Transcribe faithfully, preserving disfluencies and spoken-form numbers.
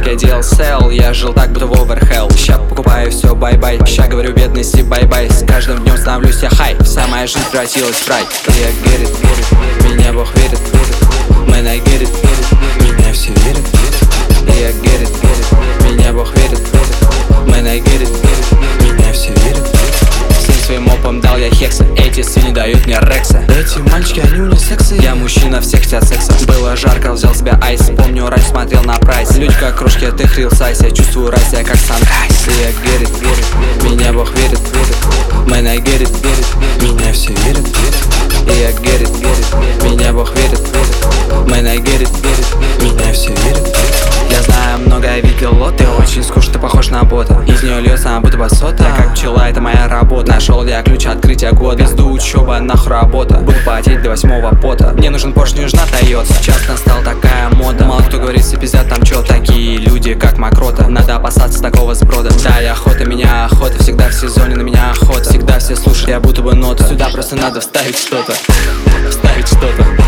я делал сел, я жил так, будто в оверхелл. Ща покупаю все, бай-бай, ща говорю бедности, бай-бай. С каждым днем становлюсь я хай, вся моя жизнь превратилась в рай. Я get it, get it, меня Бог верит, man, I get it, меня все верят. Я get it, get it, меня Бог верит, man, I get it, меня все верят. Всем своим опом дал я хекса, эти свиньи дают мне рекса. Эти мальчики, они унисексы, я мужчина, все хотят секса. Было жарко, взял себе айс, помню, раньше смотрел на прайс. Люди как кружки, ты хрил сайс, я чувствую райс, я как санрайз. Я get it, get it, меня Бог верит, man, I get it, меня все верят. Я get it, get it, меня Бог верит, man, I get it, меня все верят. Я знаю много, я видел лоты, очень скучно, ты похож на бота. Из нее льется, будто басота, я как пчела, это моя работа. Нашел я ключ открытия года, пизду учеба, нахуй работа. Буду потеть до восьмого пота. Мне нужен Порш, не нужна Тойота. Сейчас настала такая мода, мало кто говорит, все пиздят там чё. Такие люди, как Макрота, надо опасаться такого сброда. Да, я охота, меня охота, всегда в сезоне на меня охота. Всегда все слушают, я будто бы нота. Сюда просто надо вставить что-то, вставить что-то.